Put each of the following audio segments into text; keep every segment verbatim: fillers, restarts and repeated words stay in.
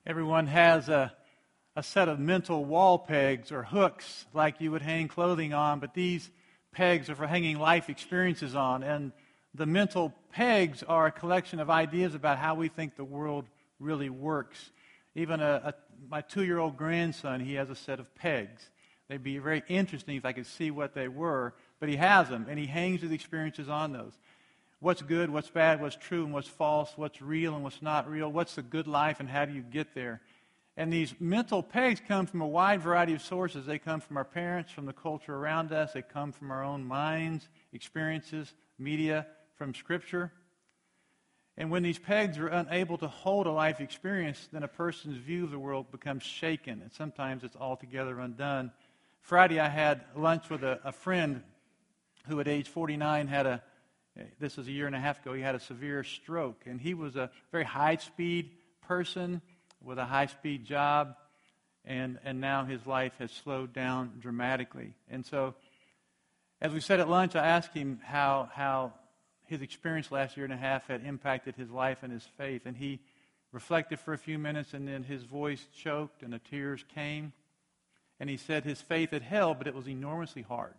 Everyone has a, a set of mental wall pegs or hooks like you would hang clothing on, but these pegs are for hanging life experiences on. And the mental pegs are a collection of ideas about how we think the world really works. Even a, a, my two-year-old grandson, he has a set of pegs. They'd be very interesting if I could see what they were, but he has them, and he hangs his experiences on those. What's good, what's bad, what's true and what's false, what's real and what's not real, what's the good life and how do you get there? And these mental pegs come from a wide variety of sources. They come from our parents, from the culture around us. They come from our own minds, experiences, media, from Scripture. And when these pegs are unable to hold a life experience, then a person's view of the world becomes shaken, and sometimes it's altogether undone. Friday I had lunch with a, a friend who at age forty-nine had a This was a year and a half ago. He had a severe stroke, and he was a very high-speed person with a high-speed job, and, and now his life has slowed down dramatically. And so, as we said at lunch, I asked him how how his experience last year and a half had impacted his life and his faith, and he reflected for a few minutes, and then his voice choked, and the tears came, and he said his faith had held, but it was enormously hard.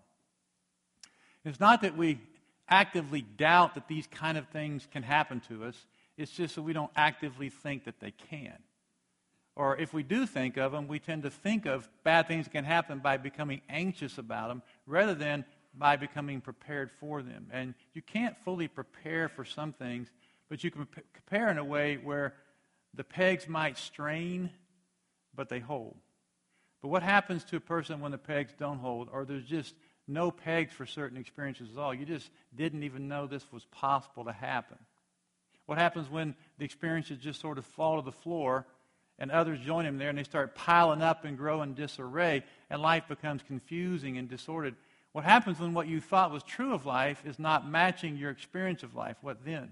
It's not that we actively doubt that these kind of things can happen to us. It's just that we don't actively think that they can. Or if we do think of them, we tend to think of bad things that can happen by becoming anxious about them rather than by becoming prepared for them. And you can't fully prepare for some things, but you can prepare in a way where the pegs might strain, but they hold. But what happens to a person when the pegs don't hold, or there's just no pegs for certain experiences at all? You just didn't even know this was possible to happen. What happens when the experiences just sort of fall to the floor and others join them there and they start piling up and grow in disarray and life becomes confusing and disordered? What happens when what you thought was true of life is not matching your experience of life? What then?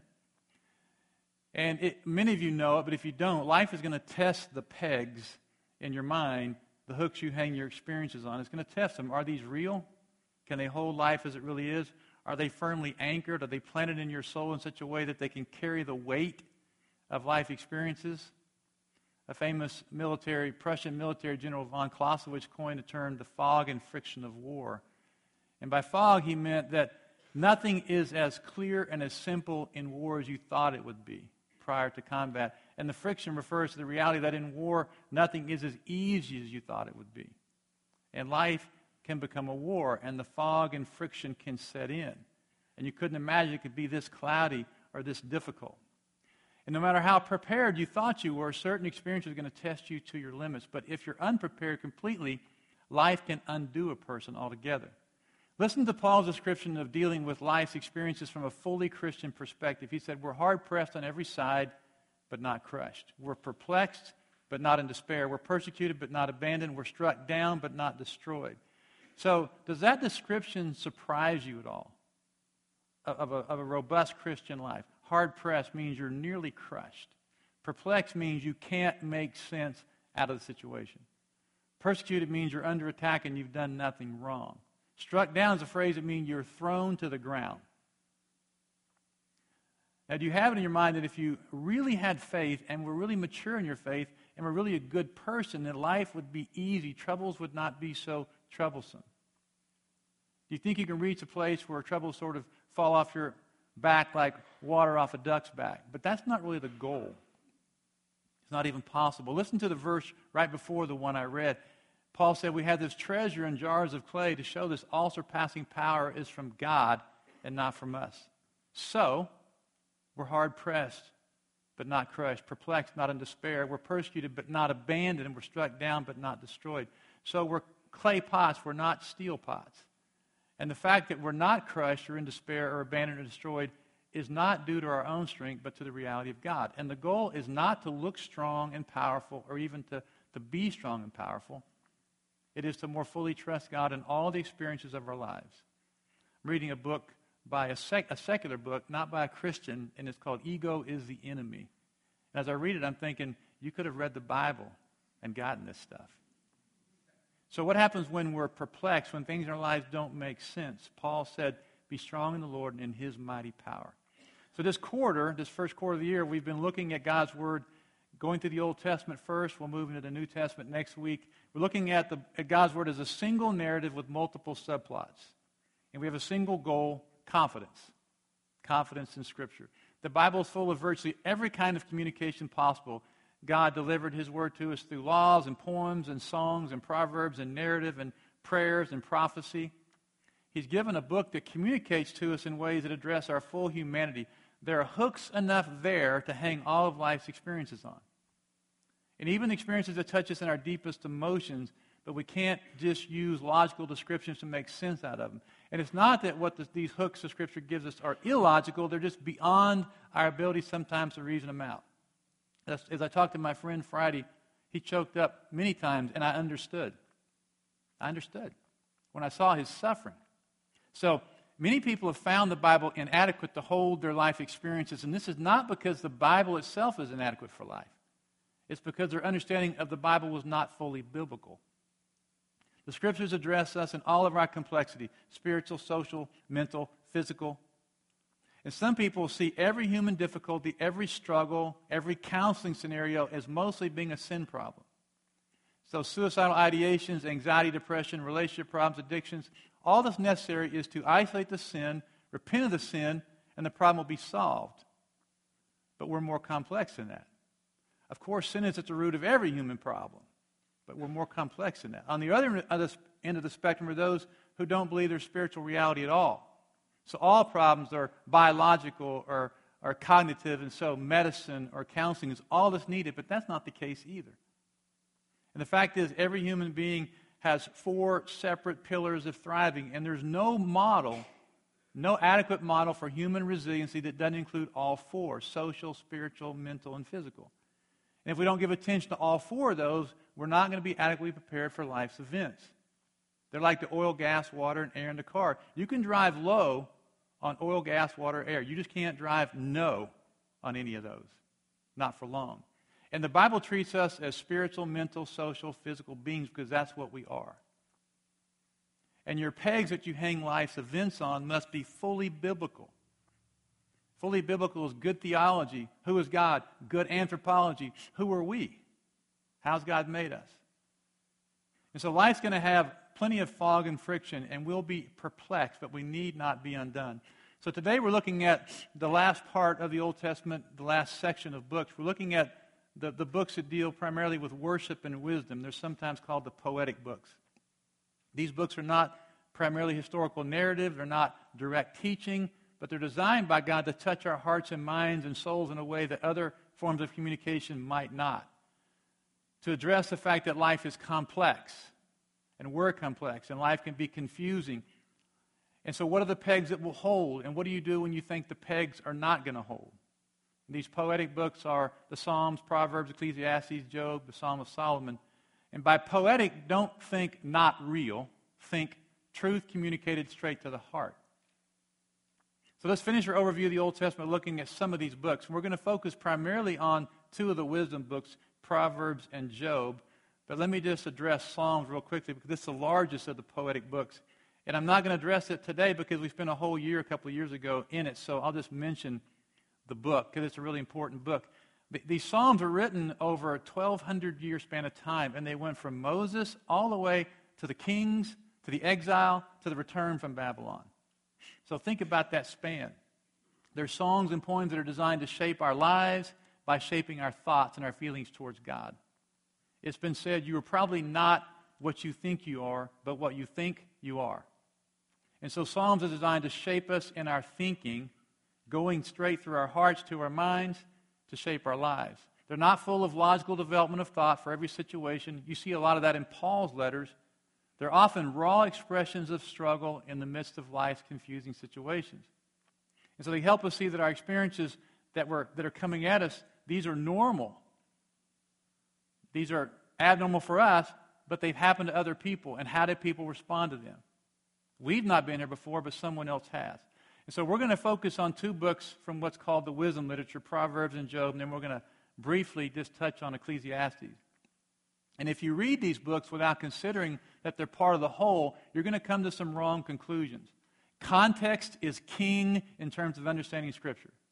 And it, many of you know it, but if you don't, life is going to test the pegs in your mind, the hooks you hang your experiences on. It's going to test them. Are these real? Can they hold life as it really is? Are they firmly anchored? Are they planted in your soul in such a way that they can carry the weight of life experiences? A famous military, Prussian military general von Clausewitz coined the term the fog and friction of war. And by fog, he meant that nothing is as clear and as simple in war as you thought it would be prior to combat. And the friction refers to the reality that in war, nothing is as easy as you thought it would be. And life can become a war, and the fog and friction can set in. And you couldn't imagine it could be this cloudy or this difficult. And no matter how prepared you thought you were, certain experiences are going to test you to your limits. But if you're unprepared completely, life can undo a person altogether. Listen to Paul's description of dealing with life's experiences from a fully Christian perspective. He said, we're hard-pressed on every side, but not crushed. We're perplexed, but not in despair. We're persecuted, but not abandoned. We're struck down, but not destroyed. So, does that description surprise you at all of a, of a robust Christian life? Hard-pressed means you're nearly crushed. Perplexed means you can't make sense out of the situation. Persecuted means you're under attack and you've done nothing wrong. Struck down is a phrase that means you're thrown to the ground. Now, do you have it in your mind that if you really had faith and were really mature in your faith and were really a good person, that life would be easy, troubles would not be so troublesome? Do you think you can reach a place where troubles sort of fall off your back like water off a duck's back? But that's not really the goal. It's not even possible. Listen to the verse right before the one I read. Paul said we have this treasure in jars of clay to show this all-surpassing power is from God and not from us. So, we're hard-pressed, but not crushed. Perplexed, not in despair. We're persecuted, but not abandoned. We're struck down, but not destroyed. So we're clay pots. We're not steel pots. And the fact that we're not crushed or in despair or abandoned or destroyed is not due to our own strength, but to the reality of God. And the goal is not to look strong and powerful or even to, to be strong and powerful. It is to more fully trust God in all the experiences of our lives. I'm reading a book by a, sec- a secular book, not by a Christian, and it's called Ego is the Enemy. And as I read it, I'm thinking, you could have read the Bible and gotten this stuff. So what happens when we're perplexed, when things in our lives don't make sense? Paul said, be strong in the Lord and in His mighty power. So this quarter, this first quarter of the year, we've been looking at God's Word going through the Old Testament first. We'll move into the New Testament next week. We're looking at, the, at God's Word as a single narrative with multiple subplots. And we have a single goal, confidence. Confidence in Scripture. The Bible is full of virtually every kind of communication possible. God delivered His Word to us through laws and poems and songs and proverbs and narrative and prayers and prophecy. He's given a book that communicates to us in ways that address our full humanity. There are hooks enough there to hang all of life's experiences on. And even experiences that touch us in our deepest emotions, but we can't just use logical descriptions to make sense out of them. And it's not that what the, these hooks of Scripture gives us are illogical. They're just beyond our ability sometimes to reason them out. As, as I talked to my friend Friday, he choked up many times, and I understood. I understood when I saw his suffering. So many people have found the Bible inadequate to hold their life experiences, and this is not because the Bible itself is inadequate for life. It's because their understanding of the Bible was not fully biblical. The Scriptures address us in all of our complexity, spiritual, social, mental, physical. And some people see every human difficulty, every struggle, every counseling scenario as mostly being a sin problem. So suicidal ideations, anxiety, depression, relationship problems, addictions, all that's necessary is to isolate the sin, repent of the sin, and the problem will be solved. But we're more complex than that. Of course, sin is at the root of every human problem, but we're more complex than that. On the other end of the spectrum are those who don't believe there's spiritual reality at all. So all problems are biological or, or cognitive, and so medicine or counseling is all that's needed, but that's not the case either. And the fact is, every human being has four separate pillars of thriving, and there's no model, no adequate model for human resiliency that doesn't include all four: social, spiritual, mental, and physical. And if we don't give attention to all four of those, we're not going to be adequately prepared for life's events. They're like the oil, gas, water, and air in the car. You can drive low on oil, gas, water, air. You just can't drive no on any of those. Not for long. And the Bible treats us as spiritual, mental, social, physical beings because that's what we are. And your pegs that you hang life's events on must be fully biblical. Fully biblical is good theology. Who is God? Good anthropology. Who are we? How's God made us? And so life's going to have plenty of fog and friction, and we'll be perplexed, but we need not be undone. So today we're looking at the last part of the Old Testament, the last section of books. We're looking at the, the books that deal primarily with worship and wisdom. They're sometimes called the poetic books. These books are not primarily historical narrative. They're not direct teaching, but they're designed by God to touch our hearts and minds and souls in a way that other forms of communication might not. To address the fact that life is complex, and we're complex, and life can be confusing. And so what are the pegs that will hold? And what do you do when you think the pegs are not going to hold? And these poetic books are the Psalms, Proverbs, Ecclesiastes, Job, the Psalm of Solomon. And by poetic, don't think not real. Think truth communicated straight to the heart. So let's finish our overview of the Old Testament looking at some of these books. We're going to focus primarily on two of the wisdom books, Proverbs and Job. But let me just address Psalms real quickly because this is the largest of the poetic books. And I'm not going to address it today because we spent a whole year, a couple of years ago, in it. So I'll just mention the book because it's a really important book. The, these Psalms are written over a twelve hundred year span of time. And they went from Moses all the way to the kings, to the exile, to the return from Babylon. So think about that span. They're songs and poems that are designed to shape our lives by shaping our thoughts and our feelings towards God. It's been said you are probably not what you think you are, but what you think you are. And so Psalms are designed to shape us in our thinking, going straight through our hearts to our minds to shape our lives. They're not full of logical development of thought for every situation. You see a lot of that in Paul's letters. They're often raw expressions of struggle in the midst of life's confusing situations. And so they help us see that our experiences that, we're, that are coming at us, these are normal. These are abnormal for us, but they've happened to other people. And how did people respond to them? We've not been here before, but someone else has. And so we're going to focus on two books from what's called the wisdom literature, Proverbs and Job, and then we're going to briefly just touch on Ecclesiastes. And if you read these books without considering that they're part of the whole, you're going to come to some wrong conclusions. Context is king in terms of understanding Scripture.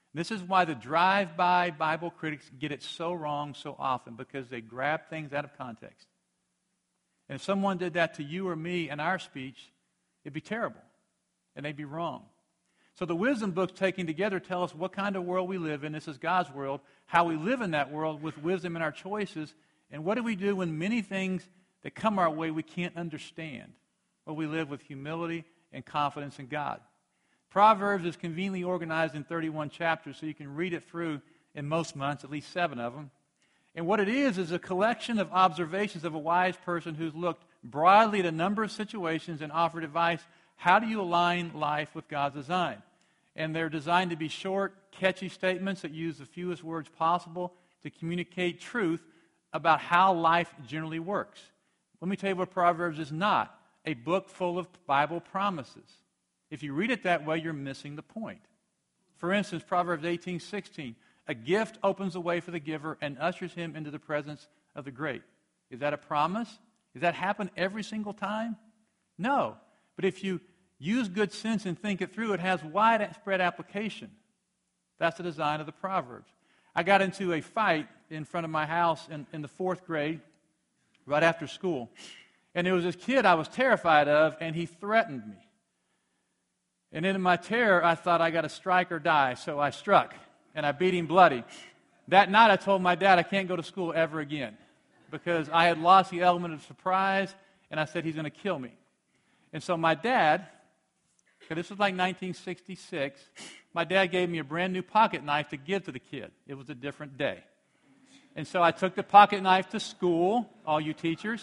This is why the drive-by Bible critics get it so wrong so often, because they grab things out of context. And if someone did that to you or me in our speech, it'd be terrible, and they'd be wrong. So the wisdom books taken together tell us what kind of world we live in. This is God's world. How we live in that world with wisdom in our choices. And what do we do when many things that come our way we can't understand? Well, we live with humility and confidence in God. Proverbs is conveniently organized in thirty-one chapters, so you can read it through in most months, at least seven of them. And what it is is a collection of observations of a wise person who's looked broadly at a number of situations and offered advice. How do you align life with God's design? And they're designed to be short, catchy statements that use the fewest words possible to communicate truth about how life generally works. Let me tell you what Proverbs is not: a book full of Bible promises. If you read it that way, you're missing the point. For instance, Proverbs eighteen sixteen, a gift opens the way for the giver and ushers him into the presence of the great. Is that a promise? Does that happen every single time? No. But if you use good sense and think it through, it has widespread application. That's the design of the Proverbs. I got into a fight in front of my house in, in the fourth grade, right after school. And there was this kid I was terrified of, and he threatened me. And in my terror, I thought I got to strike or die, so I struck, and I beat him bloody. That night, I told my dad I can't go to school ever again because I had lost the element of surprise, and I said he's going to kill me. And so my dad, this was like nineteen sixty-six, my dad gave me a brand new pocket knife to give to the kid. It was a different day. And so I took the pocket knife to school, all you teachers,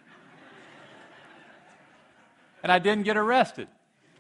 and I didn't get arrested.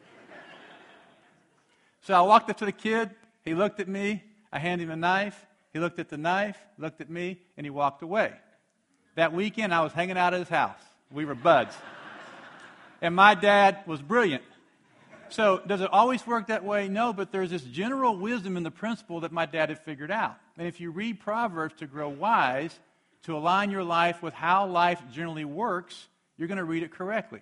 So I walked up to the kid, he looked at me, I handed him a knife, he looked at the knife, looked at me, and he walked away. That weekend, I was hanging out at his house. We were buds. And my dad was brilliant. So does it always work that way? No, but there's this general wisdom in the principle that my dad had figured out. And if you read Proverbs to grow wise, to align your life with how life generally works, you're going to read it correctly.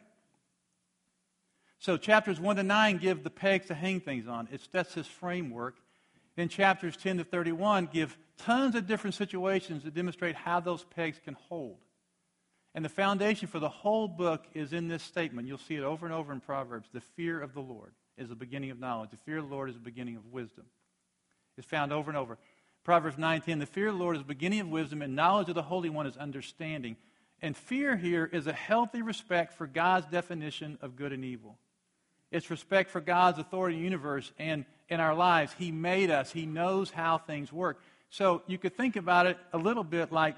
So chapters one to nine give the pegs to hang things on. It's, that's his framework. Then chapters ten to thirty-one give tons of different situations that demonstrate how those pegs can hold. And the foundation for the whole book is in this statement. You'll see it over and over in Proverbs. The fear of the Lord is the beginning of knowledge. The fear of the Lord is the beginning of wisdom. It's found over and over. Proverbs nine ten, the fear of the Lord is the beginning of wisdom, and knowledge of the Holy One is understanding. And fear here is a healthy respect for God's definition of good and evil. It's respect for God's authority in the universe and in our lives. He made us. He knows how things work. So you could think about it a little bit like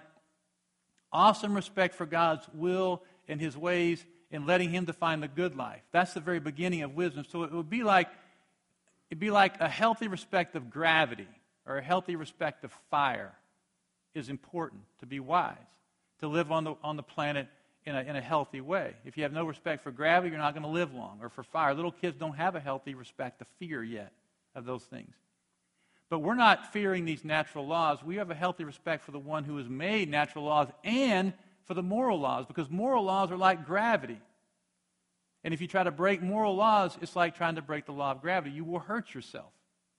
awesome respect for God's will and His ways and letting Him define the good life. That's the very beginning of wisdom. So it would be like, it'd be like a healthy respect of gravity or a healthy respect of fire is important to be wise, to live on the, on the planet in a, in a healthy way. If you have no respect for gravity, you're not going to live long. Or for fire. Little kids don't have a healthy respect, the fear yet of those things. But we're not fearing these natural laws. We have a healthy respect for the one who has made natural laws and for the moral laws, because moral laws are like gravity. And if you try to break moral laws, it's like trying to break the law of gravity. You will hurt yourself.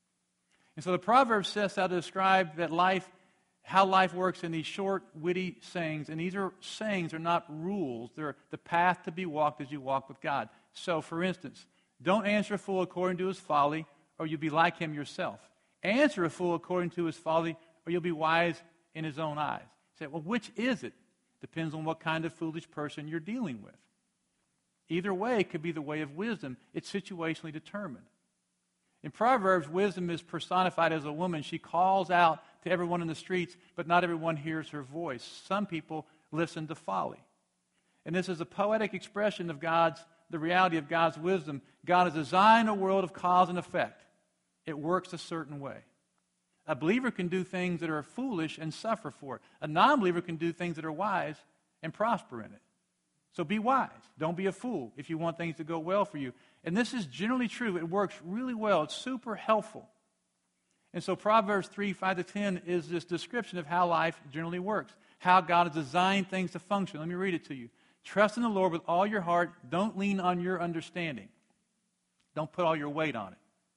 And so the Proverbs sets out to describe that life, how life works in these short, witty sayings. And these are sayings are not rules. They're the path to be walked as you walk with God. So, for instance, don't answer a fool according to his folly, or you'll be like him yourself. Answer a fool according to his folly, or you'll be wise in his own eyes. You say, well, which is it? Depends on what kind of foolish person you're dealing with. Either way could be the way of wisdom. It's situationally determined. In Proverbs, wisdom is personified as a woman. She calls out to everyone in the streets, but not everyone hears her voice. Some people listen to folly. And this is a poetic expression of God's, the reality of God's wisdom. God has designed a world of cause and effect. It works a certain way. A believer can do things that are foolish and suffer for it. A non-believer can do things that are wise and prosper in it. So be wise. Don't be a fool if you want things to go well for you. And this is generally true. It works really well. It's super helpful. And so Proverbs three, five to ten is this description of how life generally works, how God has designed things to function. Let me read it to you. Trust in the Lord with all your heart. Don't lean on your understanding. Don't put all your weight on it.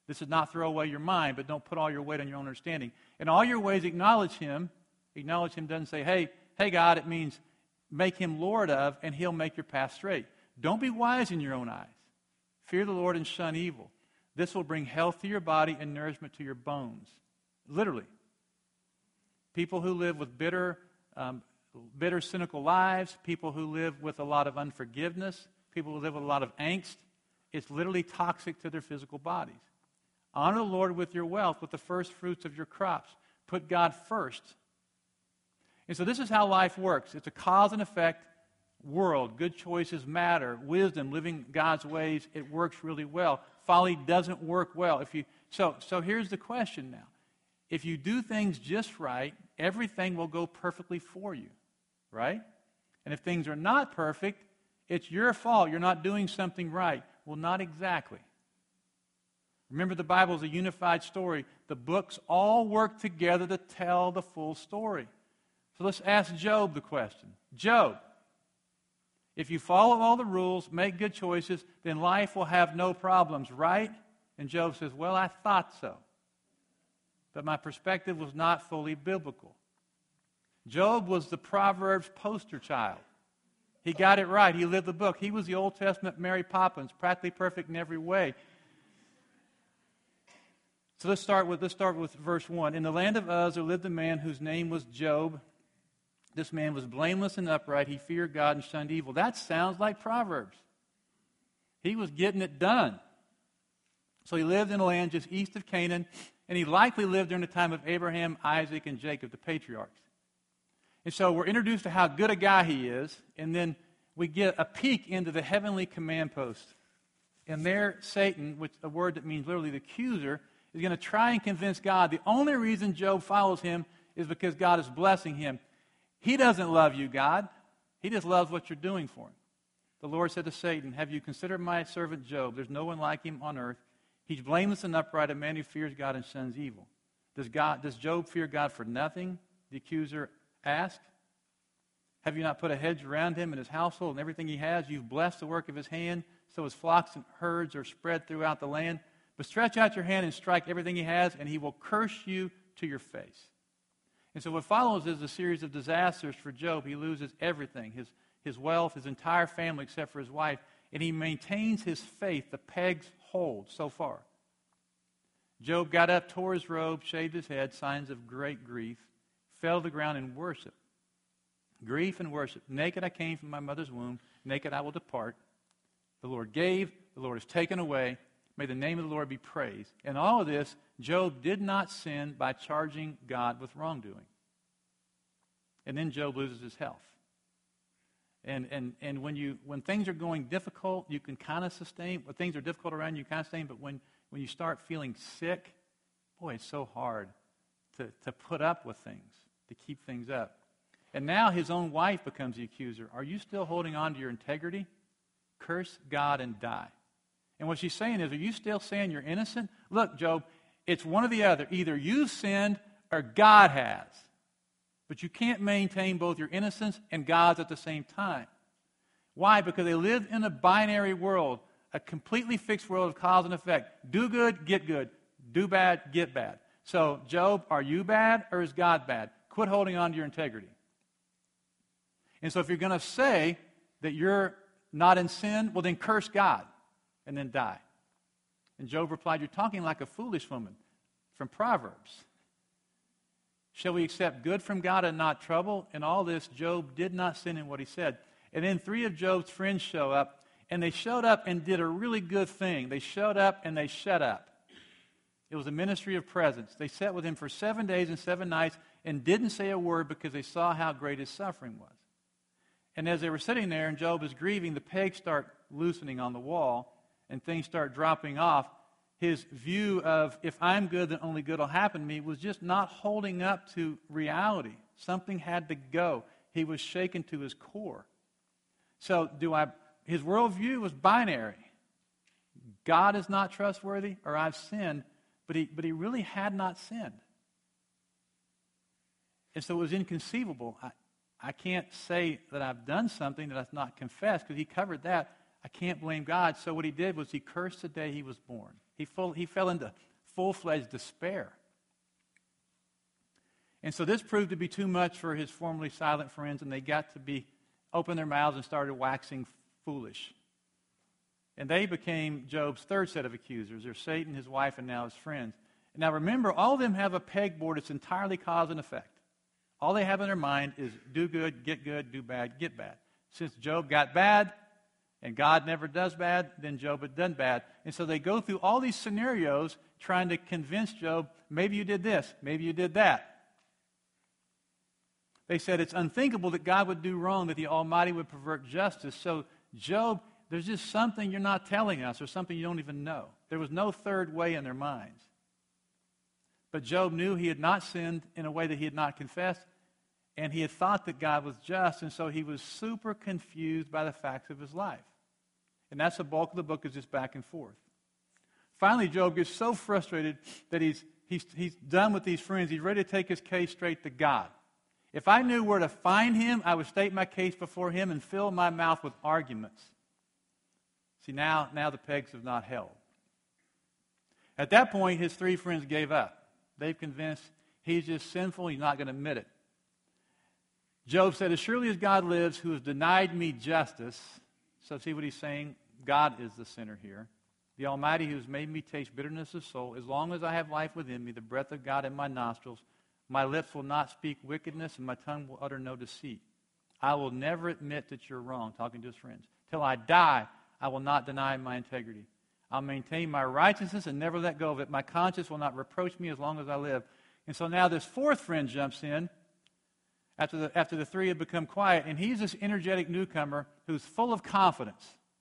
This is not throw away your mind, but don't put all your weight on your own understanding. In all your ways, acknowledge him. Acknowledge him doesn't say, hey, hey, God. It means make him Lord of, and he'll make your path straight. Don't be wise in your own eyes. Fear the Lord and shun evil. This will bring health to your body and nourishment to your bones. Literally. People who live with bitter, um, bitter, cynical lives, people who live with a lot of unforgiveness, people who live with a lot of angst, it's literally toxic to their physical bodies. Honor the Lord with your wealth, with the first fruits of your crops. Put God first. And so this is how life works. It's a cause and effect world. Good choices matter. Wisdom, living God's ways, it works really well. Folly doesn't work well. If you so so here's the question now. If you do things just right, everything will go perfectly for you, right? And if things are not perfect, it's your fault. You're not doing something right. Well, not exactly. Remember, the Bible is a unified story. The books all work together to tell the full story. So let's ask Job the question. Job, if you follow all the rules, make good choices, then life will have no problems, right? And Job says, well, I thought so. But my perspective was not fully biblical. Job was the Proverbs poster child. He got it right. He lived the book. He was the Old Testament Mary Poppins, practically perfect in every way. So let's start with let's start with verse one. In the land of Uz there lived a man whose name was Job. This man was blameless and upright. He feared God and shunned evil. That sounds like Proverbs. He was getting it done. So he lived in a land just east of Canaan, and he likely lived during the time of Abraham, Isaac, and Jacob, the patriarchs. And so we're introduced to how good a guy he is, and then we get a peek into the heavenly command post. And there, Satan, which a word that means literally the accuser, is going to try and convince God the only reason Job follows him is because God is blessing him. He doesn't love you, God. He just loves what you're doing for him. The Lord said to Satan, have you considered my servant Job? There's no one like him on earth. He's blameless and upright, a man who fears God and shuns evil. Does God, does Job fear God for nothing? The accuser asked. Have you not put a hedge around him and his household and everything he has? You've blessed the work of his hand, so his flocks and herds are spread throughout the land. But stretch out your hand and strike everything he has, and he will curse you to your face. And so what follows is a series of disasters for Job. He loses everything, his, his wealth, his entire family except for his wife, and he maintains his faith. The pegs hold so far. Job got up, tore his robe, shaved his head, signs of great grief, fell to the ground in worship. Grief and worship. Naked I came from my mother's womb, naked I will depart. The Lord gave, the Lord has taken away. May the name of the Lord be praised. In all of this, Job did not sin by charging God with wrongdoing. And then Job loses his health. And and and when you when things are going difficult, you can kind of sustain. When things are difficult around you, you kind of sustain. But when, when you start feeling sick, boy, it's so hard to, to put up with things, to keep things up. And now his own wife becomes the accuser. Are you still holding on to your integrity? Curse God and die. And what she's saying is, are you still saying you're innocent? Look, Job, it's one or the other. Either you've sinned or God has. But you can't maintain both your innocence and God's at the same time. Why? Because they live in a binary world, a completely fixed world of cause and effect. Do good, get good. Do bad, get bad. So, Job, are you bad or is God bad? Quit holding on to your integrity. And so if you're going to say that you're not in sin, well then curse God and then die. And Job replied, you're talking like a foolish woman from Proverbs. Shall we accept good from God and not trouble? In all this, Job did not sin in what he said. And then three of Job's friends show up, and they showed up and did a really good thing. They showed up and they shut up. It was a ministry of presence. They sat with him for seven days and seven nights and didn't say a word because they saw how great his suffering was. And as they were sitting there and Job is grieving, the pegs start loosening on the wall and things start dropping off. His view of, if I'm good, then only good will happen to me, was just not holding up to reality. Something had to go. He was shaken to his core. So do I? His worldview was binary. God is not trustworthy, or I've sinned, but he, but he really had not sinned. And so it was inconceivable. I, I can't say that I've done something that I've not confessed, because he covered that. I can't blame God. So what he did was he cursed the day he was born. He, full, he fell into full-fledged despair. And so this proved to be too much for his formerly silent friends, and they got to be open their mouths and started waxing foolish. And they became Job's third set of accusers. They're Satan, his wife, and now his friends. Now remember, all of them have a pegboard that's entirely cause and effect. All they have in their mind is do good, get good, do bad, get bad. Since Job got bad, and God never does bad, then Job had done bad. And so they go through all these scenarios trying to convince Job, maybe you did this, maybe you did that. They said it's unthinkable that God would do wrong, that the Almighty would pervert justice. So Job, there's just something you're not telling us or something you don't even know. There was no third way in their minds. But Job knew he had not sinned in a way that he had not confessed, and he had thought that God was just, and so he was super confused by the facts of his life. And that's the bulk of the book, is just back and forth. Finally, Job gets so frustrated that he's, he's, he's done with these friends. He's ready to take his case straight to God. If I knew where to find him, I would state my case before him and fill my mouth with arguments. See, now, now the pegs have not held. At that point, his three friends gave up. They've convinced he's just sinful, he's not going to admit it. Job said, as surely as God lives, who has denied me justice. So see what he's saying? God is the sinner here. The Almighty who has made me taste bitterness of soul. As long as I have life within me, the breath of God in my nostrils, my lips will not speak wickedness, and my tongue will utter no deceit. I will never admit that you're wrong, talking to his friends. Till I die, I will not deny my integrity. I'll maintain my righteousness and never let go of it. My conscience will not reproach me as long as I live. And so now this fourth friend jumps in after the, after the three have become quiet, and he's this energetic newcomer who's full of confidence.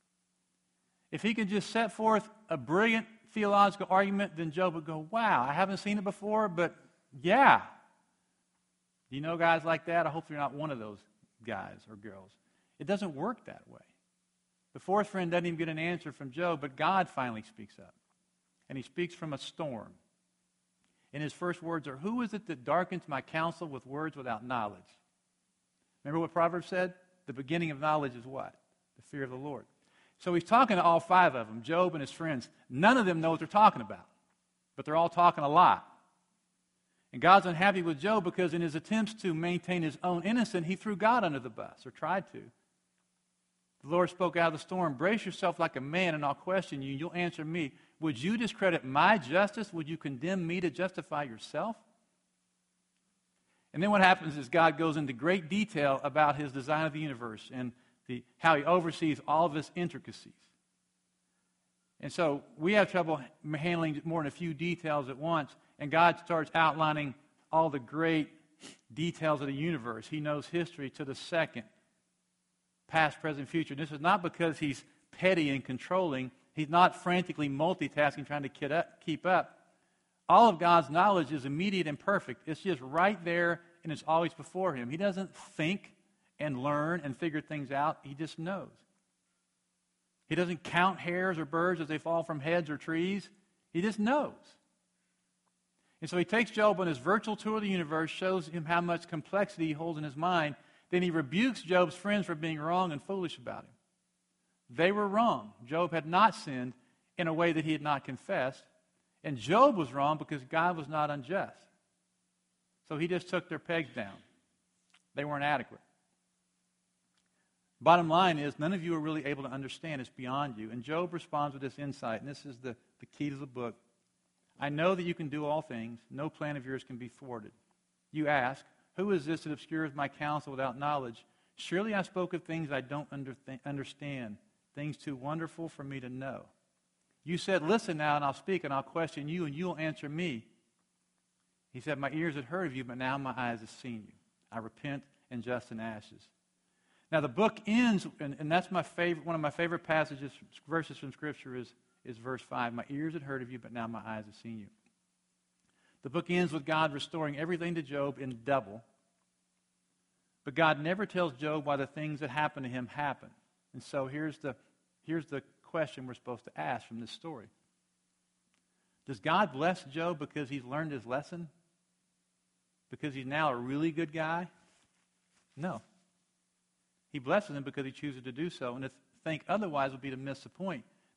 If he could just set forth a brilliant theological argument, then Job would go, wow, I haven't seen it before, but yeah. Do you know guys like that? I hope you're not one of those guys or girls. It doesn't work that way. The fourth friend doesn't even get an answer from Job, but God finally speaks up. And he speaks from a storm. And his first words are, who is it that darkens my counsel with words without knowledge? Remember what Proverbs said? The beginning of knowledge is what? The fear of the Lord. So he's talking to all five of them, Job and his friends. None of them know what they're talking about, but they're all talking a lot. And God's unhappy with Job because in his attempts to maintain his own innocence, he threw God under the bus, or tried to. The Lord spoke out of the storm, brace yourself like a man, and I'll question you, and you'll answer me. Would you discredit my justice? Would you condemn me to justify yourself? And then what happens is God goes into great detail about his design of the universe and the, how he oversees all of its intricacies. And so we have trouble handling more than a few details at once, and God starts outlining all the great details of the universe. He knows history to the second, past, present, future. This is not because he's petty and controlling. He's not frantically multitasking, trying to keep up. All of God's knowledge is immediate and perfect. It's just right there, and it's always before him. He doesn't think and learn and figure things out. He just knows. He doesn't count hairs or birds as they fall from heads or trees. He just knows. And so he takes Job on his virtual tour of the universe, shows him how much complexity he holds in his mind. Then he rebukes Job's friends for being wrong and foolish about him. They were wrong. Job had not sinned in a way that he had not confessed. And Job was wrong because God was not unjust. So he just took their pegs down. They weren't adequate. Bottom line is, none of you are really able to understand. It's beyond you. And Job responds with this insight, and this is the, the key to the book. I know that you can do all things. No plan of yours can be thwarted. You ask, who is this that obscures my counsel without knowledge? Surely I spoke of things I don't under, understand, things too wonderful for me to know. You said, listen now, and I'll speak, and I'll question you, and you'll answer me. He said, my ears had heard of you, but now my eyes have seen you. I repent in dust and ashes. Now the book ends, and, and that's my favorite. One of my favorite passages, verses from Scripture is, is verse five. My ears had heard of you, but now my eyes have seen you. The book ends with God restoring everything to Job in double. But God never tells Job why the things that happen to him happen. And so here's the, here's the question we're supposed to ask from this story. Does God bless Job because he's learned his lesson? Because he's now a really good guy? No. He blesses him because he chooses to do so. And to think otherwise would be to miss the point.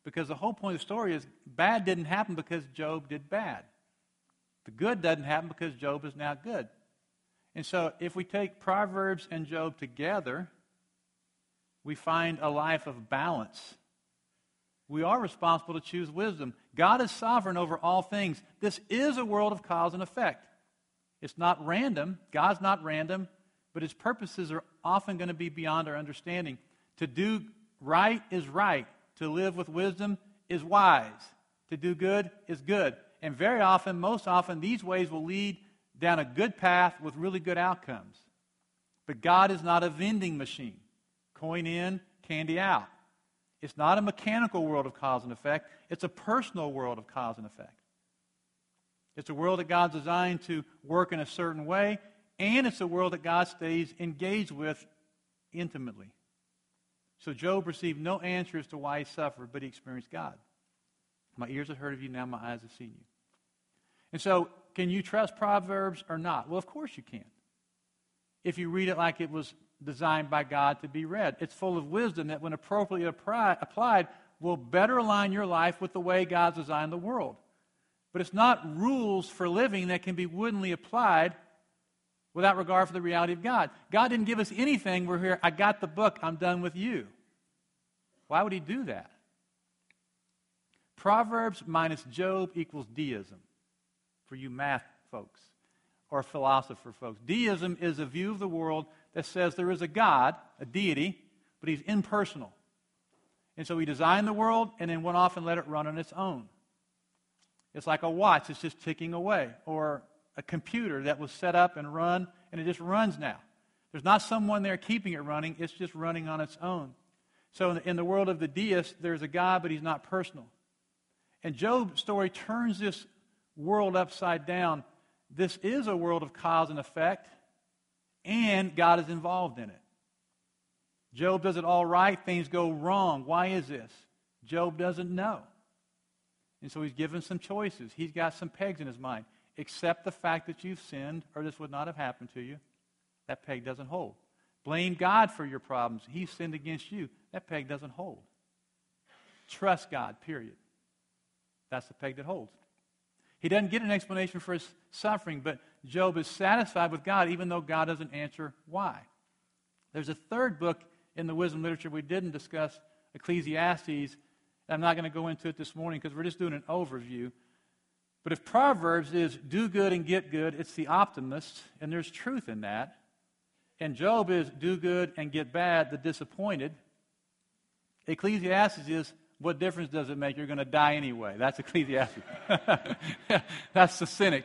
Because the whole point of the story is bad didn't happen because Job did bad. The good doesn't happen because Job is now good. And so if we take Proverbs and Job together, we find a life of balance. We are responsible to choose wisdom. God is sovereign over all things. This is a world of cause and effect. It's not random. God's not random, but his purposes are often going to be beyond our understanding. To do right is right. To live with wisdom is wise. To do good is good. And very often, most often, these ways will lead down a good path with really good outcomes. But God is not a vending machine. Coin in, candy out. It's not a mechanical world of cause and effect. It's a personal world of cause and effect. It's a world that God's designed to work in a certain way, and it's a world that God stays engaged with intimately. So Job received no answer as to why he suffered, but he experienced God. My ears have heard of you, now my eyes have seen you. And so, can you trust Proverbs or not? Well, of course you can. If you read it like it was designed by God to be read. It's full of wisdom that when appropriately applied will better align your life with the way God's designed the world. But it's not rules for living that can be woodenly applied without regard for the reality of God. God didn't give us anything. We're here, I got the book, I'm done with you. Why would he do that? Proverbs minus Job equals deism for you math folks or philosopher folks. Deism is a view of the world that says there is a God, a deity, but he's impersonal. And so he designed the world and then went off and let it run on its own. It's like a watch that's just ticking away, or a computer that was set up and run, and it just runs now. There's not someone there keeping it running. It's just running on its own. So in the, in the world of the deist, there's a God, but he's not personal. And Job's story turns this world upside down. This is a world of cause and effect, and God is involved in it. Job does it all right. Things go wrong. Why is this? Job doesn't know. And so he's given some choices. He's got some pegs in his mind. Accept the fact that you've sinned, or this would not have happened to you. That peg doesn't hold. Blame God for your problems. He sinned against you. That peg doesn't hold. Trust God, period. That's the peg that holds. He doesn't get an explanation for his suffering, but Job is satisfied with God even though God doesn't answer why. There's a third book in the wisdom literature we didn't discuss, Ecclesiastes. I'm not going to go into it this morning because we're just doing an overview. But if Proverbs is do good and get good, it's the optimist, and there's truth in that. And Job is do good and get bad, the disappointed. Ecclesiastes is what difference does it make? You're going to die anyway. That's Ecclesiastes. That's the cynic.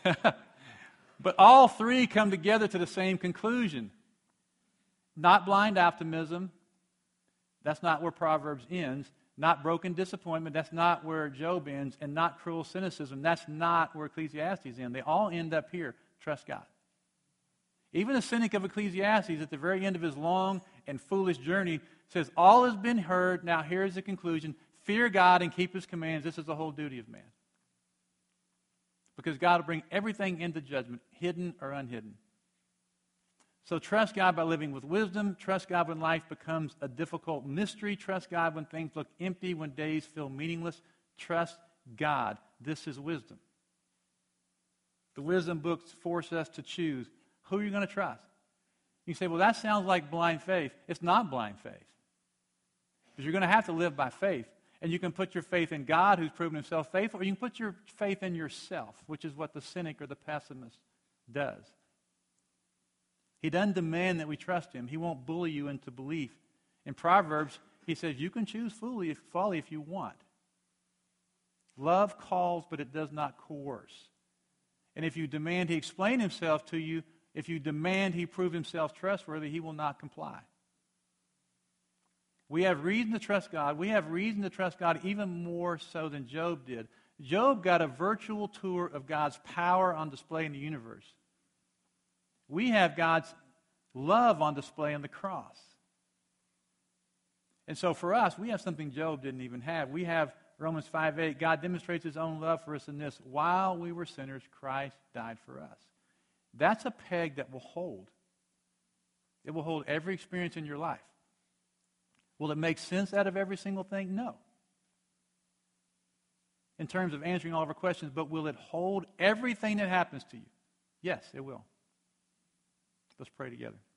But all three come together to the same conclusion. Not blind optimism. That's not where Proverbs ends. Not broken disappointment. That's not where Job ends. And not cruel cynicism. That's not where Ecclesiastes ends. They all end up here. Trust God. Even the cynic of Ecclesiastes, at the very end of his long and foolish journey, says, all has been heard. Now here's the conclusion. Fear God and keep his commands. This is the whole duty of man. Because God will bring everything into judgment, hidden or unhidden. So trust God by living with wisdom. Trust God when life becomes a difficult mystery. Trust God when things look empty, when days feel meaningless. Trust God. This is wisdom. The wisdom books force us to choose. Who are you going to trust? You say, well, that sounds like blind faith. It's not blind faith. Because you're going to have to live by faith. And you can put your faith in God, who's proven himself faithful, or you can put your faith in yourself, which is what the cynic or the pessimist does. He doesn't demand that we trust him. He won't bully you into belief. In Proverbs, he says, you can choose folly if, folly if you want. Love calls, but it does not coerce. And if you demand he explain himself to you, if you demand he prove himself trustworthy, he will not comply. We have reason to trust God. We have reason to trust God even more so than Job did. Job got a virtual tour of God's power on display in the universe. We have God's love on display on the cross. And so for us, we have something Job didn't even have. We have Romans five eight. God demonstrates his own love for us in this. While we were sinners, Christ died for us. That's a peg that will hold. It will hold every experience in your life. Will it make sense out of every single thing? No. in terms of answering all of our questions, but will it hold everything that happens to you? Yes, it will. Let's pray together.